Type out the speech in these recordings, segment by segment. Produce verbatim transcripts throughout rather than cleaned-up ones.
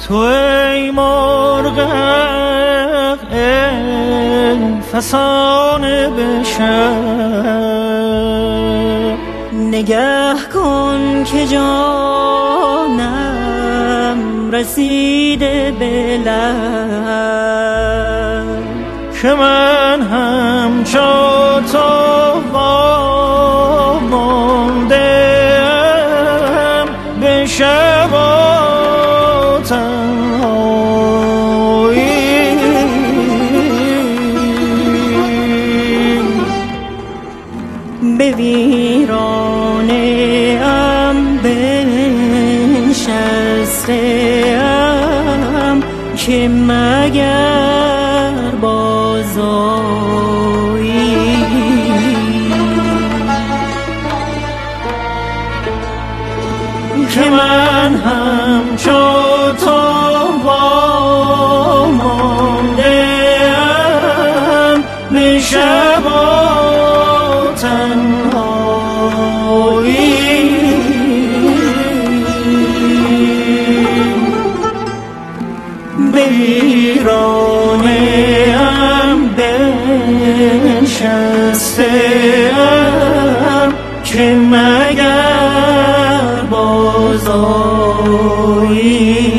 تو ای مرغ ای فسانه به شب، نگه کن که جانم رسیده به لب، که من همچو تو وامانده‌ام به شب و تنهایی. به ویرانه ام بنشسته‌ام که مگر بازآیی. که من همچو تو وامانده‌ام به شب و تنهایی. به ویرانه ام بنشسته‌ام که مگر بازآیی.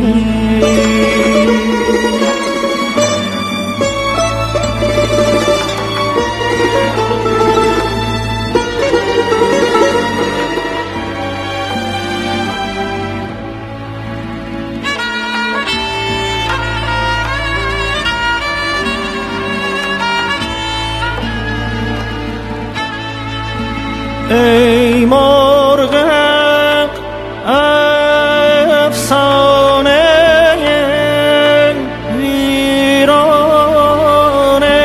ای مرغ افسانه ویرانه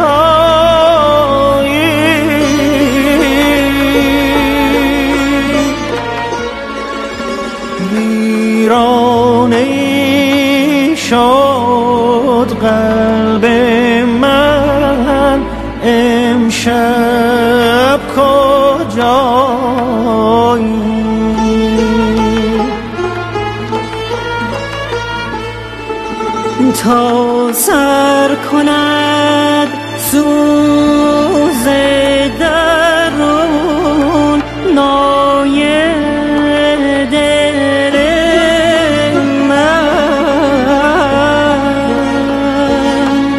هایی، ویرانه شد قلب من امشب کجایی. تا سر کند سوز درون نای دل من،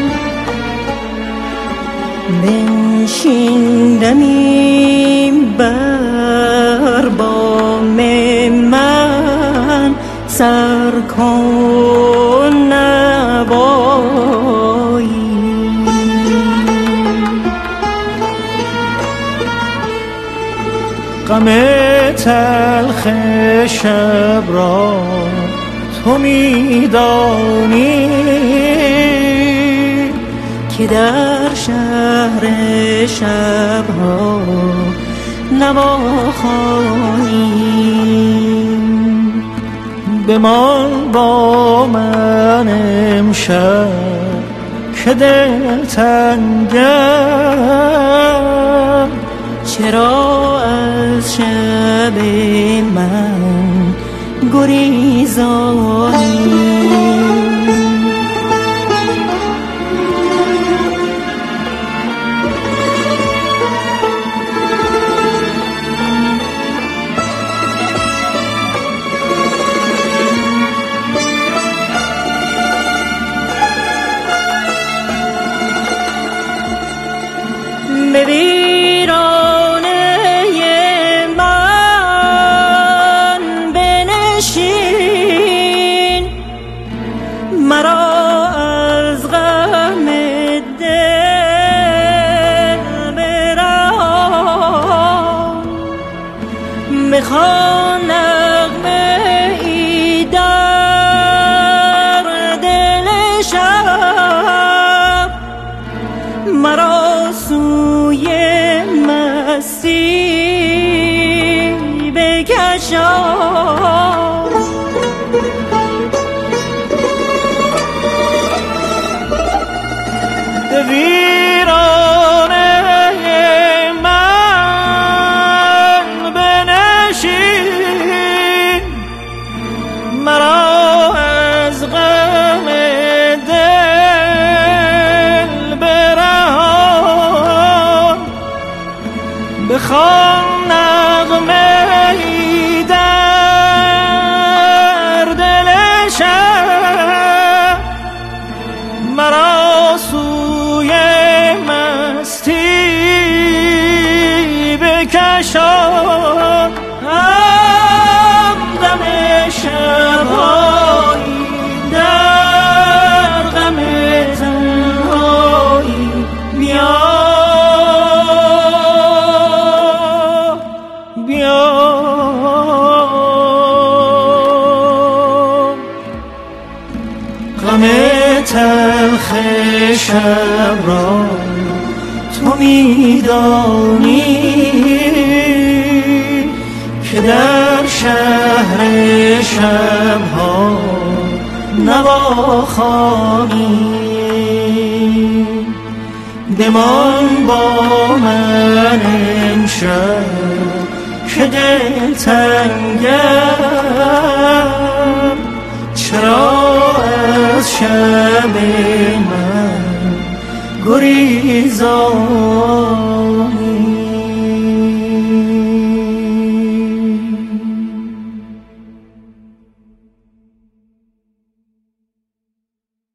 بنشیندمی بر بام من، سر کن نوایی. غم تلخ شب را تو میدانی که در شهر شبها نواخوانیم. بمان با من امشب که دل تنگم، چرا از شب من گریزانی. به ویرانه من بنشین، مرا از غم دل برهان. بخوان نغمه ای در دل شب، مرا سوی مستی بکشان. به ویرانه من بنشین، مرا بخوان نغمه ای در دل شب، مرا سوی مستی بکشان. همدم شب‌هایی در غم تنهایی، بیا بیا غم تلخ شب را تو میدانی که در شهر شب‌ها نواخوانی. بمان با من امشب که دل تنگم، چرا از شب من گریزان؟